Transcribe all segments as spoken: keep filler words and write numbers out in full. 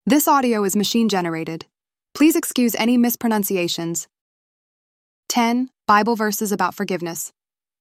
This audio is machine-generated. Please excuse any mispronunciations. ten Bible Verses About Forgiveness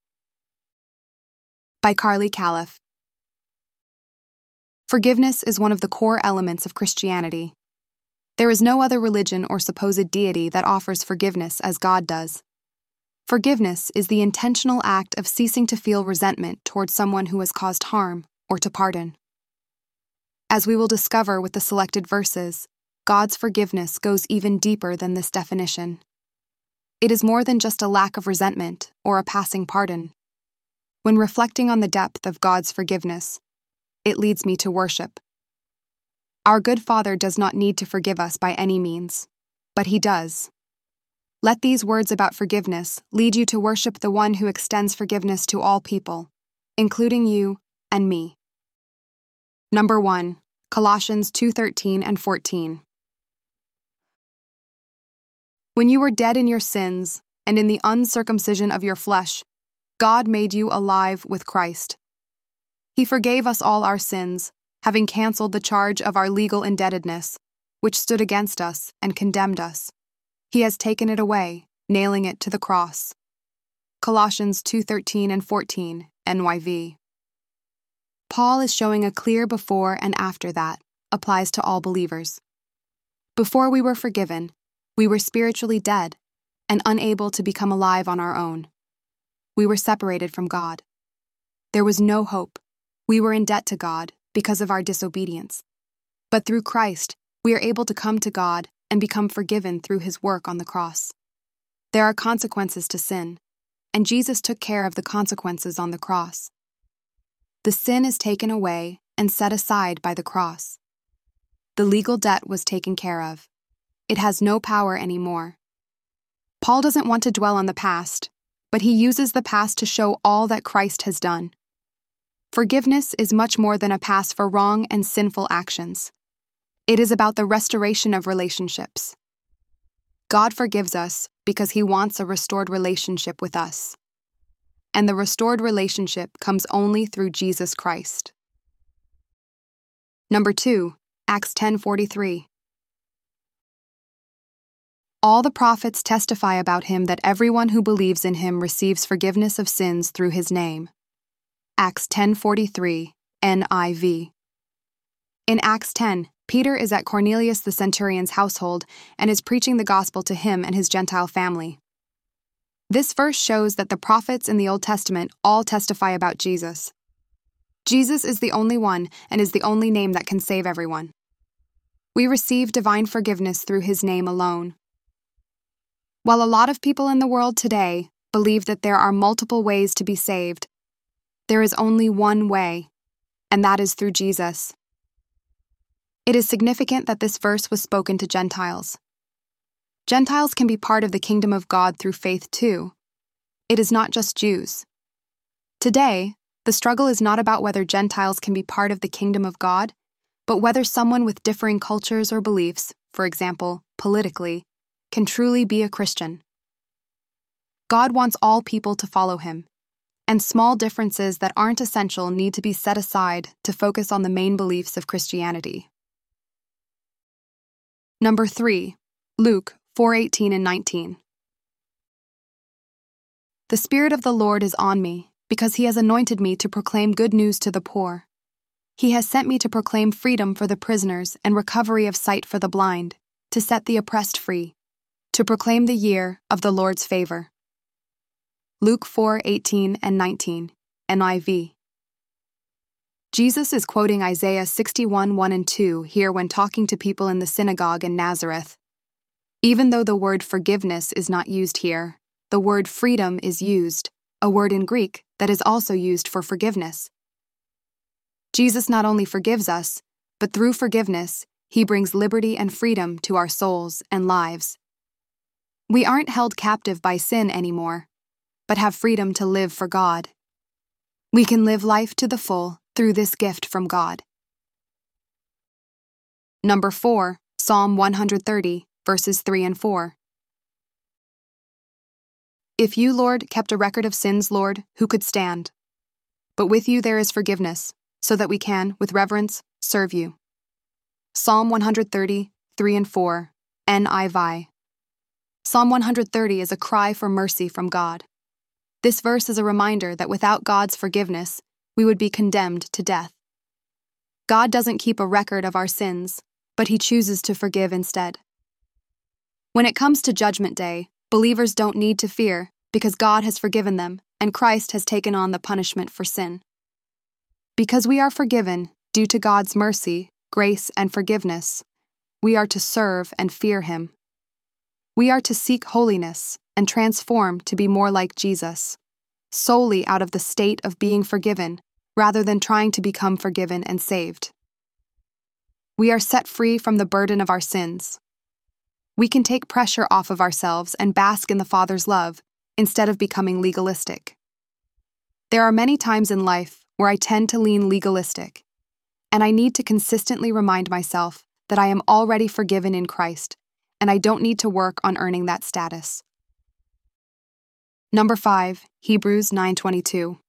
by Carly Califf. Forgiveness is one of the core elements of Christianity. There is no other religion or supposed deity that offers forgiveness as God does. Forgiveness is the intentional act of ceasing to feel resentment towards someone who has caused harm or to pardon. As we will discover with the selected verses, God's forgiveness goes even deeper than this definition. It is more than just a lack of resentment or a passing pardon. When reflecting on the depth of God's forgiveness, it leads me to worship. Our good Father does not need to forgive us by any means, but He does. Let these words about forgiveness lead you to worship the one who extends forgiveness to all people, including you and me. Number one, Colossians two thirteen and fourteen. When you were dead in your sins and in the uncircumcision of your flesh, God made you alive with Christ. He forgave us all our sins, having canceled the charge of our legal indebtedness, which stood against us and condemned us. He has taken it away, nailing it to the cross. Colossians two thirteen and fourteen, N Y V. Paul is showing a clear before and after that applies to all believers. Before we were forgiven, we were spiritually dead and unable to become alive on our own. We were separated from God. There was no hope. We were in debt to God because of our disobedience. But through Christ, we are able to come to God and become forgiven through His work on the cross. There are consequences to sin, and Jesus took care of the consequences on the cross. The sin is taken away and set aside by the cross. The legal debt was taken care of. It has no power anymore. Paul doesn't want to dwell on the past, but he uses the past to show all that Christ has done. Forgiveness is much more than a pass for wrong and sinful actions. It is about the restoration of relationships. God forgives us because He wants a restored relationship with us. And the restored relationship comes only through Jesus Christ. Number two, Acts ten forty-three. All the prophets testify about Him that everyone who believes in Him receives forgiveness of sins through His name. Acts ten forty-three, N I V. In Acts ten, Peter is at Cornelius the centurion's household and is preaching the gospel to him and his Gentile family. This verse shows that the prophets in the Old Testament all testify about Jesus. Jesus is the only one and is the only name that can save everyone. We receive divine forgiveness through His name alone. While a lot of people in the world today believe that there are multiple ways to be saved, there is only one way, and that is through Jesus. It is significant that this verse was spoken to Gentiles. Gentiles can be part of the kingdom of God through faith too. It is not just Jews. Today, the struggle is not about whether Gentiles can be part of the kingdom of God, but whether someone with differing cultures or beliefs, for example, politically, can truly be a Christian. God wants all people to follow Him, and small differences that aren't essential need to be set aside to focus on the main beliefs of Christianity. Number three, Luke four eighteen and nineteen. The Spirit of the Lord is on me, because He has anointed me to proclaim good news to the poor. He has sent me to proclaim freedom for the prisoners and recovery of sight for the blind, to set the oppressed free, to proclaim the year of the Lord's favor. Luke four eighteen and nineteen, N I V. Jesus is quoting Isaiah sixty-one one and two here when talking to people in the synagogue in Nazareth. Even though the word forgiveness is not used here, the word freedom is used, a word in Greek that is also used for forgiveness. Jesus not only forgives us, but through forgiveness, He brings liberty and freedom to our souls and lives. We aren't held captive by sin anymore, but have freedom to live for God. We can live life to the full through this gift from God. Number four, Psalm one thirty, verses three and four. If you, Lord, kept a record of sins, Lord, who could stand? But with you there is forgiveness, so that we can, with reverence, serve you. Psalm one thirty, three and four, N I V. Psalm one thirty is a cry for mercy from God. This verse is a reminder that without God's forgiveness, we would be condemned to death. God doesn't keep a record of our sins, but He chooses to forgive instead. When it comes to Judgment Day, believers don't need to fear because God has forgiven them and Christ has taken on the punishment for sin. Because we are forgiven due to God's mercy, grace, and forgiveness, we are to serve and fear Him. We are to seek holiness and transform to be more like Jesus, solely out of the state of being forgiven rather than trying to become forgiven and saved. We are set free from the burden of our sins. We can take pressure off of ourselves and bask in the Father's love instead of becoming legalistic. There are many times in life where I tend to lean legalistic, and I need to consistently remind myself that I am already forgiven in Christ, and I don't need to work on earning that status. Number five, Hebrews nine twenty-two.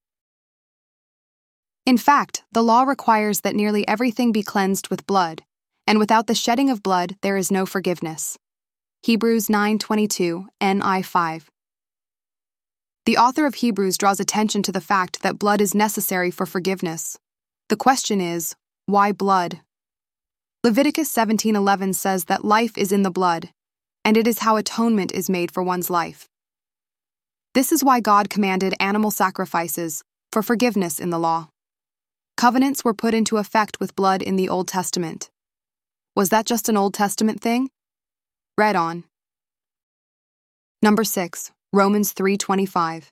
In fact, the law requires that nearly everything be cleansed with blood, and without the shedding of blood there is no forgiveness. Hebrews nine twenty-two, N I five. The author of Hebrews draws attention to the fact that blood is necessary for forgiveness. The question is, why blood? Leviticus seventeen eleven says that life is in the blood, and it is how atonement is made for one's life. This is why God commanded animal sacrifices for forgiveness in the law. Covenants were put into effect with blood in the Old Testament. Was that just an Old Testament thing? Read on. Number six, Romans three twenty-five.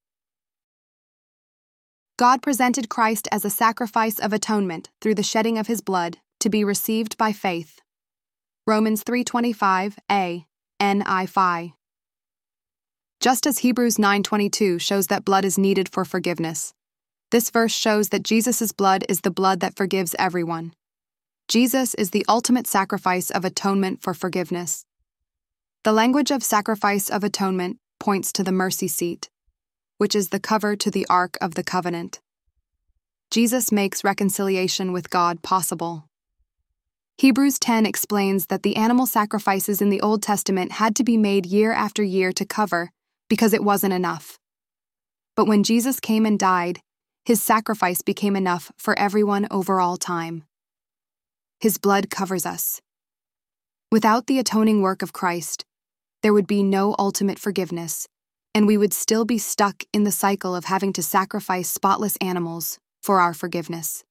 God presented Christ as a sacrifice of atonement through the shedding of His blood to be received by faith. Romans three twenty-five a, N I five. Just as Hebrews nine twenty-two shows that blood is needed for forgiveness, this verse shows that Jesus' blood is the blood that forgives everyone. Jesus is the ultimate sacrifice of atonement for forgiveness. The language of sacrifice of atonement points to the mercy seat, which is the cover to the Ark of the Covenant. Jesus makes reconciliation with God possible. Hebrews ten explains that the animal sacrifices in the Old Testament had to be made year after year to cover because it wasn't enough. But when Jesus came and died, His sacrifice became enough for everyone over all time. His blood covers us. Without the atoning work of Christ, there would be no ultimate forgiveness, and we would still be stuck in the cycle of having to sacrifice spotless animals for our forgiveness.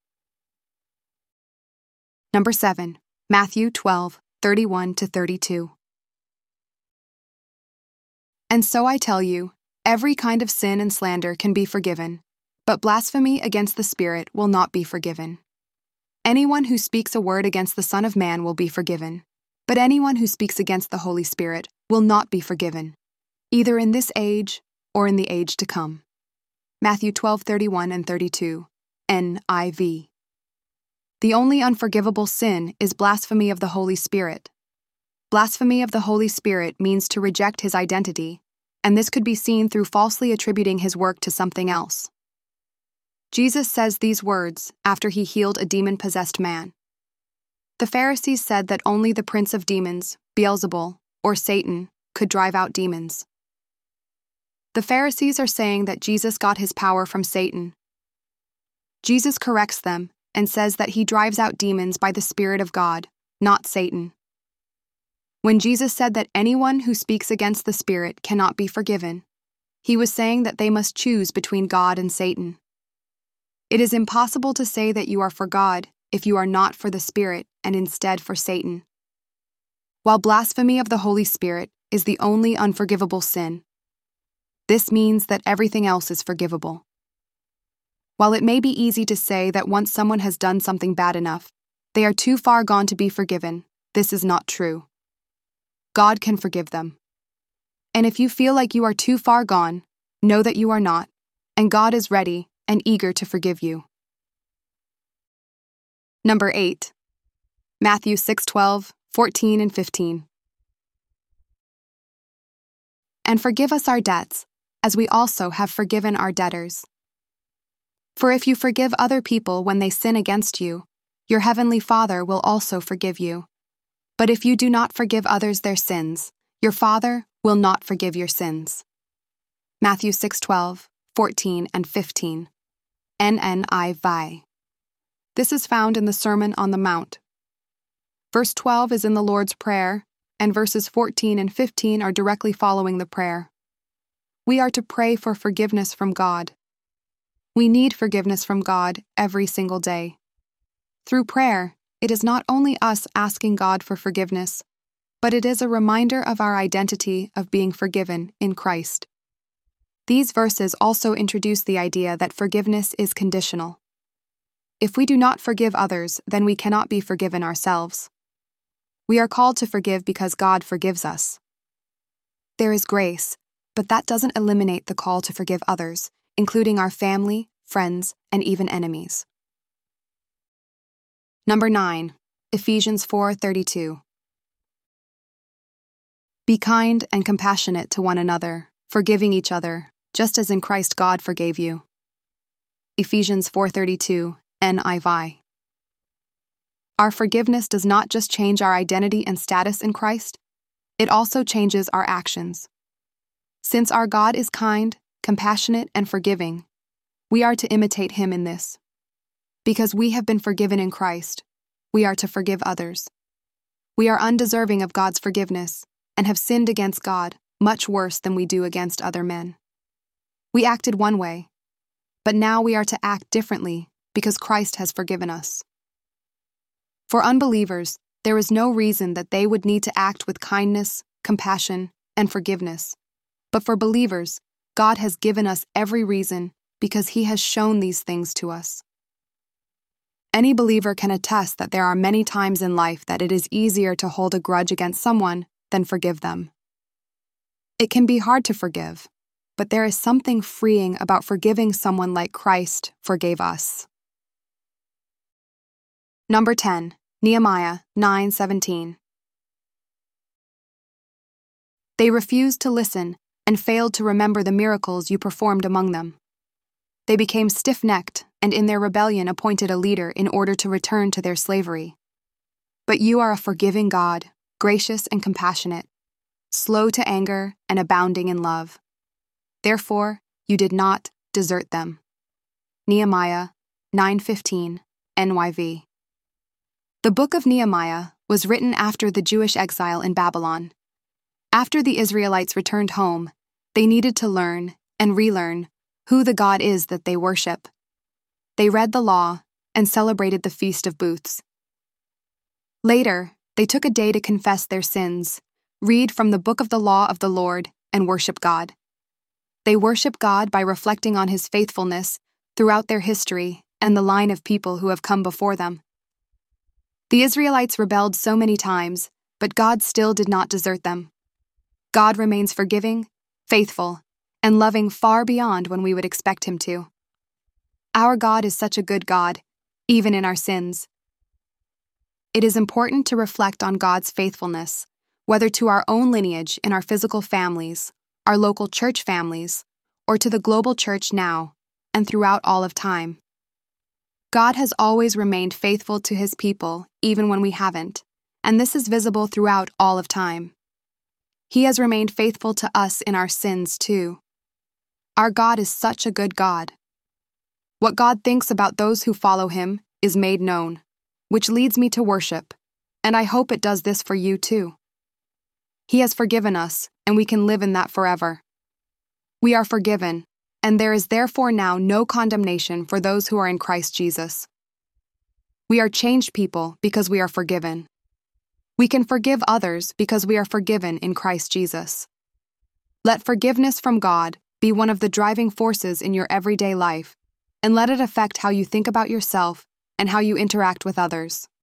Number seven, Matthew twelve, thirty-one to thirty-two. And so I tell you, every kind of sin and slander can be forgiven, but blasphemy against the Spirit will not be forgiven. Anyone who speaks a word against the Son of Man will be forgiven, but anyone who speaks against the Holy Spirit will not be forgiven, either in this age or in the age to come. Matthew twelve, thirty-one and thirty-two, N I V. The only unforgivable sin is blasphemy of the Holy Spirit. Blasphemy of the Holy Spirit means to reject His identity, and this could be seen through falsely attributing His work to something else. Jesus says these words after He healed a demon-possessed man. The Pharisees said that only the prince of demons, Beelzebul, or Satan, could drive out demons. The Pharisees are saying that Jesus got his power from Satan. Jesus corrects them and says that He drives out demons by the Spirit of God, not Satan. When Jesus said that anyone who speaks against the Spirit cannot be forgiven, He was saying that they must choose between God and Satan. It is impossible to say that you are for God if you are not for the Spirit and instead for Satan. While blasphemy of the Holy Spirit is the only unforgivable sin, this means that everything else is forgivable. While it may be easy to say that once someone has done something bad enough, they are too far gone to be forgiven, this is not true. God can forgive them. And if you feel like you are too far gone, know that you are not, and God is ready and eager to forgive you. Number eight, Matthew six twelve, fourteen and fifteen. And forgive us our debts, as we also have forgiven our debtors. For if you forgive other people when they sin against you, your heavenly Father will also forgive you. But if you do not forgive others their sins, your Father will not forgive your sins. Matthew six twelve, fourteen, and fifteen. N N I V. This is found in the Sermon on the Mount. Verse twelve is in the Lord's Prayer, and verses fourteen and fifteen are directly following the prayer. We are to pray for forgiveness from God. We need forgiveness from God every single day. Through prayer, it is not only us asking God for forgiveness, but it is a reminder of our identity of being forgiven in Christ. These verses also introduce the idea that forgiveness is conditional. If we do not forgive others, then we cannot be forgiven ourselves. We are called to forgive because God forgives us. There is grace, but that doesn't eliminate the call to forgive others, including our family, friends, and even enemies. Number nine, Ephesians four thirty-two. Be kind and compassionate to one another, forgiving each other, just as in Christ God forgave you. Ephesians four thirty-two, N I V. Our forgiveness does not just change our identity and status in Christ, it also changes our actions. Since our God is kind, compassionate, and forgiving, we are to imitate Him in this. Because we have been forgiven in Christ, we are to forgive others. We are undeserving of God's forgiveness and have sinned against God much worse than we do against other men. We acted one way, but now we are to act differently because Christ has forgiven us. For unbelievers, there is no reason that they would need to act with kindness, compassion, and forgiveness. But for believers, God has given us every reason because He has shown these things to us. Any believer can attest that there are many times in life that it is easier to hold a grudge against someone than forgive them. It can be hard to forgive, but there is something freeing about forgiving someone like Christ forgave us. Number ten, Nehemiah nine seventeen. They refused to listen and failed to remember the miracles you performed among them. They became stiff-necked and in their rebellion appointed a leader in order to return to their slavery. But you are a forgiving God, gracious and compassionate, slow to anger and abounding in love. Therefore, you did not desert them. Nehemiah nine fifteen, N Y V. The book of Nehemiah was written after the Jewish exile in Babylon. After the Israelites returned home, they needed to learn and relearn who the God is that they worship. They read the law and celebrated the Feast of Booths. Later, they took a day to confess their sins, read from the book of the law of the Lord, and worship God. They worship God by reflecting on His faithfulness throughout their history and the line of people who have come before them. The Israelites rebelled so many times, but God still did not desert them. God remains forgiving, faithful, and loving far beyond when we would expect Him to. Our God is such a good God, even in our sins. It is important to reflect on God's faithfulness, whether to our own lineage in our physical families, our local church families, or to the global church now and throughout all of time. God has always remained faithful to His people, even when we haven't, and this is visible throughout all of time. He has remained faithful to us in our sins, too. Our God is such a good God. What God thinks about those who follow Him is made known, which leads me to worship, and I hope it does this for you, too. He has forgiven us, and we can live in that forever. We are forgiven, and there is therefore now no condemnation for those who are in Christ Jesus. We are changed people because we are forgiven. We can forgive others because we are forgiven in Christ Jesus. Let forgiveness from God be one of the driving forces in your everyday life, and let it affect how you think about yourself and how you interact with others.